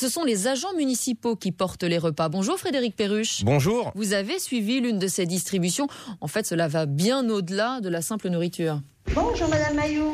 ce sont les agents municipaux qui portent les repas. Bonjour Frédéric Perruche. Bonjour. Vous avez suivi l'une de ces distributions. En fait, cela va bien au-delà de la simple nourriture. Bonjour Madame Maillot.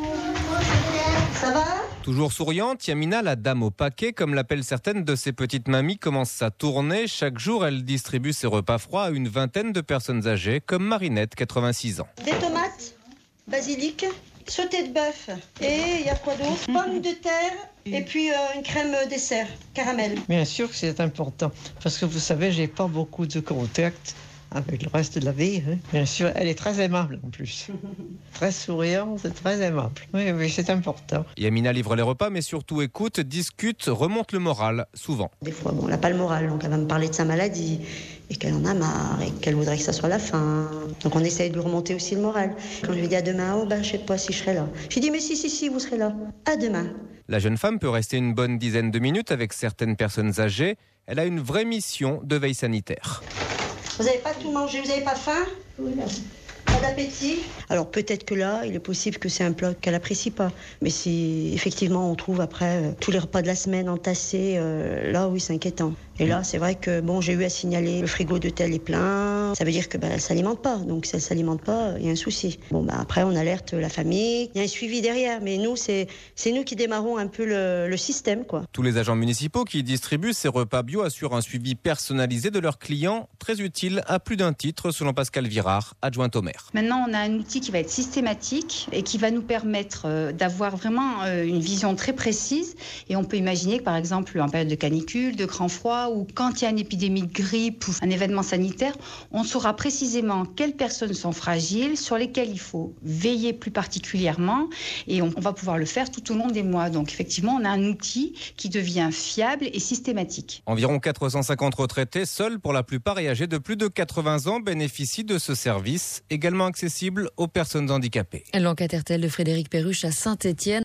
Ça va ? Toujours souriante, Yamina, la dame au paquet, comme l'appellent certaines de ses petites mamies, commence sa tournée. Chaque jour, elle distribue ses repas froids à une vingtaine de personnes âgées, comme Marinette, 86 ans. Des tomates, basilic, sauté de bœuf. Et il y a quoi d'autre ? Pommes de terre et puis une crème dessert, caramel. Bien sûr que c'est important, parce que vous savez, j'ai pas beaucoup de contact avec le reste de la vie. Bien sûr, elle est très aimable en plus. Très souriante et très aimable. Oui, c'est important. Yamina livre les repas, mais surtout écoute, discute, remonte le moral, souvent. Des fois, elle n'a pas le moral, donc elle va me parler de sa maladie et qu'elle en a marre et qu'elle voudrait que ça soit la fin. Donc on essaye de lui remonter aussi le moral. Quand je lui dis à demain, je sais pas si je serai là. Je lui dis, mais si, vous serez là. À demain. La jeune femme peut rester une bonne dizaine de minutes avec certaines personnes âgées. Elle a une vraie mission de veille sanitaire. Vous n'avez pas tout mangé, vous n'avez pas faim ? Oui, là. Pas d'appétit ? Alors peut-être que là, il est possible que c'est un plat qu'elle n'apprécie pas. Mais si effectivement on trouve après tous les repas de la semaine entassés, là oui c'est inquiétant. Et là c'est vrai que j'ai eu à signaler le frigo de tel est plein. Ça veut dire que elle ne s'alimente pas. Donc si elle ne s'alimente pas, il y a un souci. Après on alerte la famille. Il y a un suivi derrière. Mais nous, c'est nous qui démarrons un peu le système, quoi. Tous les agents municipaux qui distribuent ces repas bio assurent un suivi personnalisé de leurs clients, très utile à plus d'un titre, selon Pascal Virard, adjointe au maire. Maintenant, on a un outil qui va être systématique et qui va nous permettre d'avoir vraiment une vision très précise. Et on peut imaginer que, par exemple, en période de canicule, de grand froid, ou quand il y a une épidémie de grippe ou un événement sanitaire, on saura précisément quelles personnes sont fragiles, sur lesquelles il faut veiller plus particulièrement. Et on va pouvoir le faire tout au long des mois. Donc, effectivement, on a un outil qui devient fiable et systématique. Environ 450 retraités, seuls pour la plupart et âgés de plus de 80 ans, bénéficient de ce service, également accessible aux personnes handicapées. L'enquête RTL de Frédéric Perruche à Saint-Étienne.